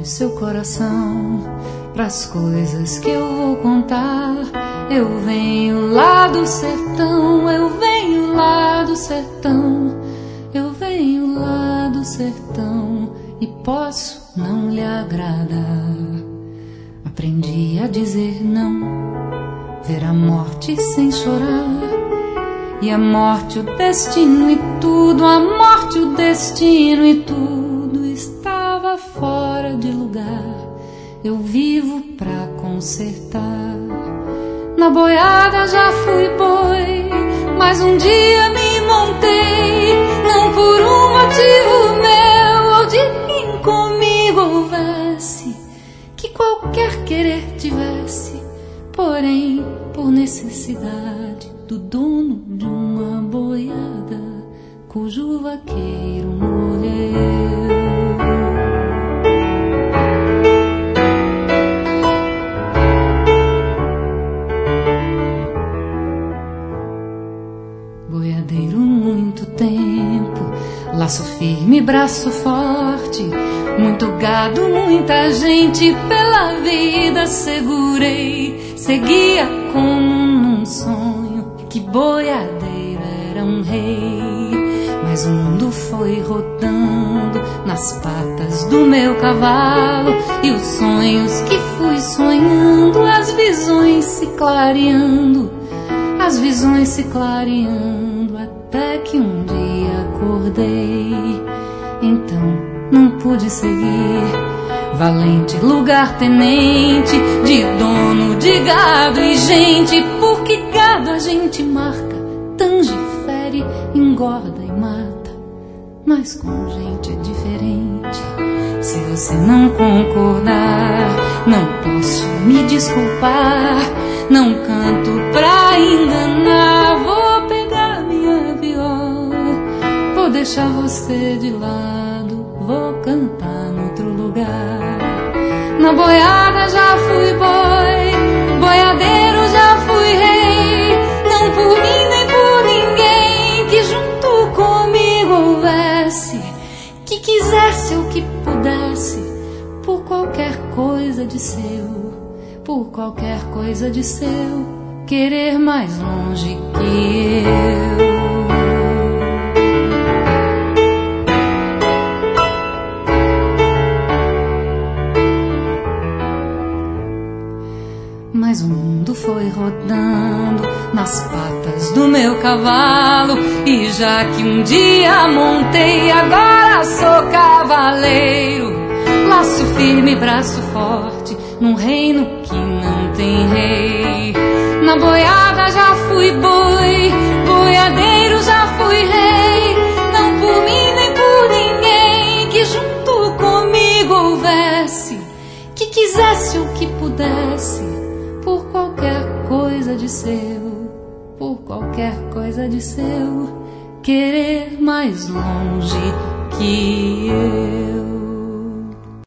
abre seu coração pras coisas que eu vou contar. Eu venho lá do sertão, eu venho lá do sertão, eu venho lá do sertão e posso não lhe agradar. Aprendi a dizer não, ver a morte sem chorar. E a morte, o destino e tudo, a morte, o destino e tudo estava fora de lugar. Eu vivo pra consertar. Na boiada já fui boi, mas um dia me montei, não por um motivo meu ou de quem comigo houvesse, que qualquer querer tivesse, porém por necessidade do dono de uma boiada cujo vaqueiro morreu. Boiadeiro muito tempo, laço firme, braço forte, muito gado, muita gente, pela vida segurei, seguia como num sonho, que boiadeiro era um rei. Mas o mundo foi rodando nas patas do meu cavalo, e os sonhos que fui sonhando, as visões se clareando, as visões se clareando, até que um dia acordei. Então não pude seguir, valente lugar-tenente, de dono de gado e gente, porque gado a gente marca, tange, fere, engorda e mata, mas com gente é diferente. Se você não concordar, não posso me desculpar, não canto pra enganar, vou pegar minha viola, vou deixar você de lado, vou cantar noutro lugar. Na boiada já fui boi, boiadeiro já fui rei, não por mim nem por ninguém que junto comigo houvesse, que quisesse ou que pudesse, por qualquer coisa de seu, por qualquer coisa de seu, querer mais longe que eu. Mas o mundo foi rodando nas patas do meu cavalo, e já que um dia montei, agora sou cavaleiro. Laço firme, braço forte, num reino que não tem rei. Na boiada já fui boi, boiadeiro já fui rei, não por mim nem por ninguém que junto comigo houvesse, que quisesse ou que pudesse, por qualquer coisa de seu, por qualquer coisa de seu, querer mais longe que eu.